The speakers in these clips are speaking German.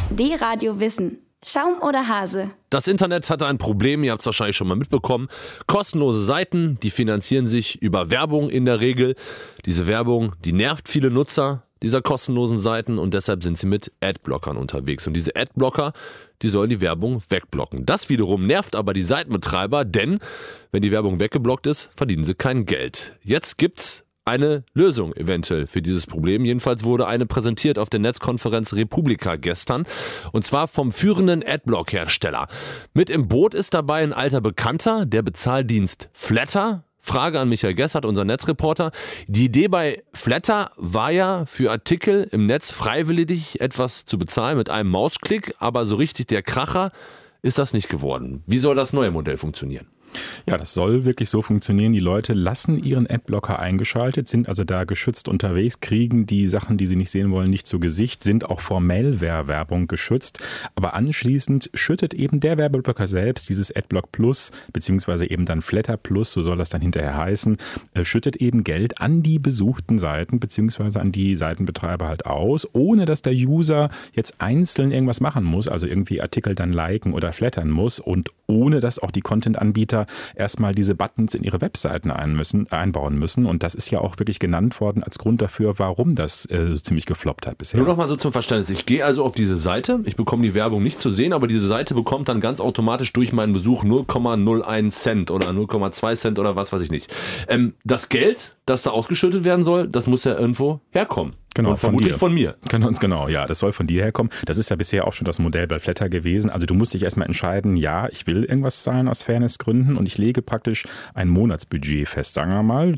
D-Radio Wissen. Schaum oder Hase? Das Internet hatte ein Problem, ihr habt es wahrscheinlich schon mal mitbekommen. Kostenlose Seiten, die finanzieren sich über Werbung in der Regel. Diese Werbung, die nervt viele Nutzer dieser kostenlosen Seiten und deshalb sind sie mit Adblockern unterwegs. Und diese Adblocker, die sollen die Werbung wegblocken. Das wiederum nervt aber die Seitenbetreiber, denn wenn die Werbung weggeblockt ist, verdienen sie kein Geld. Jetzt gibt's eine Lösung eventuell für dieses Problem. Jedenfalls wurde eine präsentiert auf der Netzkonferenz Republika gestern und zwar vom führenden Adblock-Hersteller. Mit im Boot ist dabei ein alter Bekannter, der Bezahldienst Flattr. Frage an Michael Gessert, unser Netzreporter. Die Idee bei Flattr war ja für Artikel im Netz freiwillig etwas zu bezahlen mit einem Mausklick, aber so richtig der Kracher ist das nicht geworden. Wie soll das neue Modell funktionieren? Ja, das soll wirklich so funktionieren. Die Leute lassen ihren Adblocker eingeschaltet, sind also da geschützt unterwegs, kriegen die Sachen, die sie nicht sehen wollen, nicht zu Gesicht, sind auch vor Malware-Werbung geschützt. Aber anschließend schüttet eben der Werbeblocker selbst dieses Adblock Plus, beziehungsweise eben dann Flattr Plus, so soll das dann hinterher heißen, schüttet eben Geld an die besuchten Seiten, beziehungsweise an die Seitenbetreiber halt aus, ohne dass der User jetzt einzeln irgendwas machen muss, also irgendwie Artikel dann liken oder flattern muss und ohne dass auch die Content-Anbieter erstmal diese Buttons in ihre Webseiten einbauen müssen. Und das ist ja auch wirklich genannt worden als Grund dafür, warum das ziemlich gefloppt hat bisher. Nur noch mal so zum Verständnis. Ich gehe also auf diese Seite, ich bekomme die Werbung nicht zu sehen, aber diese Seite bekommt dann ganz automatisch durch meinen Besuch 0,01 Cent oder 0,2 Cent oder was weiß ich nicht. Das Geld, das da ausgeschüttet werden soll, das muss ja irgendwo herkommen. Genau, und vermutlich von mir. Genau, ja, das soll von dir herkommen. Das ist ja bisher auch schon das Modell bei Flattr gewesen. Also du musst dich erstmal entscheiden, ja, ich will irgendwas zahlen aus Fairnessgründen und ich lege praktisch ein Monatsbudget fest, sagen wir mal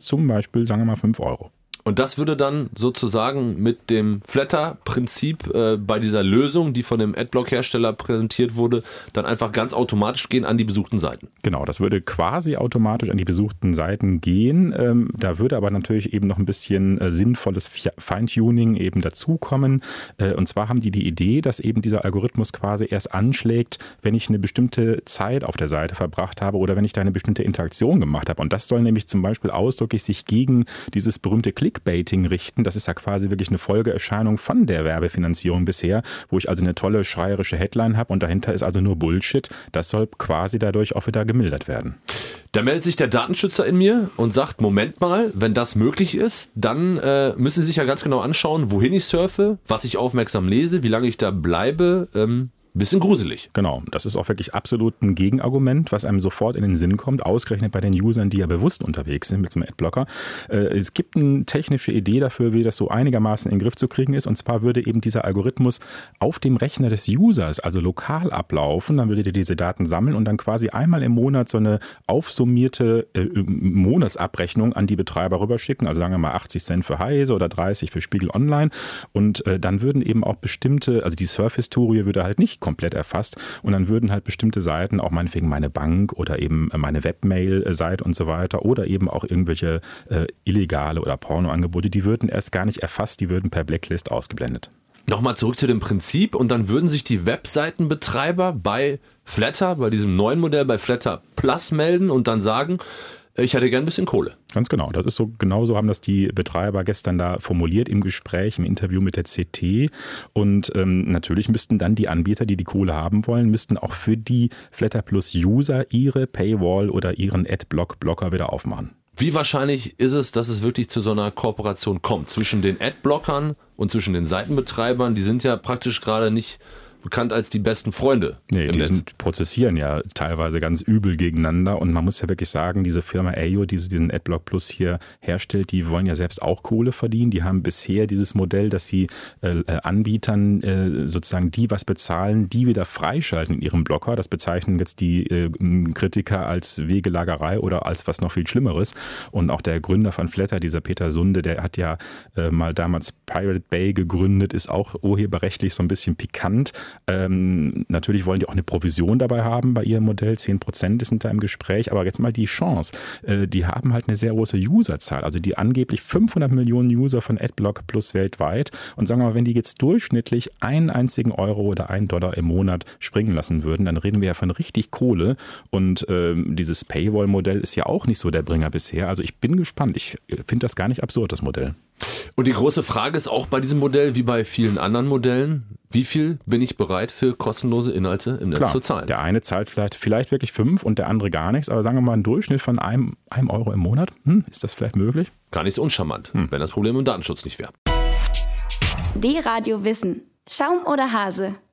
5 Euro. Und das würde dann sozusagen mit dem Flattr-Prinzip bei dieser Lösung, die von dem Adblock-Hersteller präsentiert wurde, dann einfach ganz automatisch gehen an die besuchten Seiten. Genau, das würde quasi automatisch an die besuchten Seiten gehen. Da würde aber natürlich eben noch ein bisschen sinnvolles Feintuning eben dazukommen. Und zwar haben die Idee, dass eben dieser Algorithmus quasi erst anschlägt, wenn ich eine bestimmte Zeit auf der Seite verbracht habe oder wenn ich da eine bestimmte Interaktion gemacht habe. Und das soll nämlich zum Beispiel ausdrücklich sich gegen dieses berühmte Clickbaiting richten. Das ist ja quasi wirklich eine Folgeerscheinung von der Werbefinanzierung bisher, wo ich also eine tolle schreierische Headline habe und dahinter ist also nur Bullshit. Das soll quasi dadurch auch wieder gemildert werden. Da meldet sich der Datenschützer in mir und sagt, Moment mal, wenn das möglich ist, dann müssen Sie sich ja ganz genau anschauen, wohin ich surfe, was ich aufmerksam lese, wie lange ich da bleibe. Bisschen gruselig. Genau, das ist auch wirklich absolut ein Gegenargument, was einem sofort in den Sinn kommt, ausgerechnet bei den Usern, die ja bewusst unterwegs sind mit so einem Adblocker. Es gibt eine technische Idee dafür, wie das so einigermaßen in den Griff zu kriegen ist. Und zwar würde eben dieser Algorithmus auf dem Rechner des Users, also lokal ablaufen. Dann würdet ihr diese Daten sammeln und dann quasi einmal im Monat so eine aufsummierte Monatsabrechnung an die Betreiber rüberschicken. Also sagen wir mal 80 Cent für Heise oder 30 für Spiegel Online. Und dann würden eben auch bestimmte, also die Surf-Historie würde halt nicht komplett erfasst und dann würden halt bestimmte Seiten, auch meinetwegen meine Bank oder eben meine Webmail-Seite und so weiter oder eben auch irgendwelche illegale oder Pornoangebote, die würden erst gar nicht erfasst, die würden per Blacklist ausgeblendet. Nochmal zurück zu dem Prinzip und dann würden sich die Webseitenbetreiber bei Flattr, bei diesem neuen Modell, bei Flattr Plus melden und dann sagen, ich hätte gern ein bisschen Kohle. Ganz genau. Das ist so, genauso haben das die Betreiber gestern da formuliert im Gespräch, im Interview mit der CT. Und natürlich müssten dann die Anbieter, die die Kohle haben wollen, müssten auch für die Flattr Plus User ihre Paywall oder ihren Adblock-Blocker wieder aufmachen. Wie wahrscheinlich ist es, dass es wirklich zu so einer Kooperation kommt zwischen den Adblockern und zwischen den Seitenbetreibern? Die sind ja praktisch gerade nicht bekannt als die besten Freunde. Nee, die prozessieren ja teilweise ganz übel gegeneinander und man muss ja wirklich sagen, diese Firma Ayo, die diesen Adblock Plus hier herstellt, die wollen ja selbst auch Kohle verdienen. Die haben bisher dieses Modell, dass sie Anbietern sozusagen die was bezahlen, die wieder freischalten in ihrem Blocker. Das bezeichnen jetzt die Kritiker als Wegelagerei oder als was noch viel Schlimmeres. Und auch der Gründer von Flattr, dieser Peter Sunde, der hat ja mal damals Pirate Bay gegründet, ist auch urheberrechtlich so ein bisschen pikant. Natürlich wollen die auch eine Provision dabei haben bei ihrem Modell, 10% sind da im Gespräch, aber jetzt mal die Chance, die haben halt eine sehr große Userzahl, also die angeblich 500 Millionen User von Adblock Plus weltweit und sagen wir mal, wenn die jetzt durchschnittlich einen einzigen Euro oder $1 im Monat springen lassen würden, dann reden wir ja von richtig Kohle und dieses Paywall-Modell ist ja auch nicht so der Bringer bisher, also ich bin gespannt, ich finde das gar nicht absurd, das Modell. Und die große Frage ist auch bei diesem Modell, wie bei vielen anderen Modellen, Wie viel bin ich bereit für kostenlose Inhalte im Netz zu zahlen? Der eine zahlt vielleicht wirklich 5 und der andere gar nichts, aber sagen wir mal einen Durchschnitt von einem Euro im Monat. Ist das vielleicht möglich? Gar nicht so uncharmant, wenn das Problem im Datenschutz nicht wäre. D-Radio Wissen. Schaum oder Hase?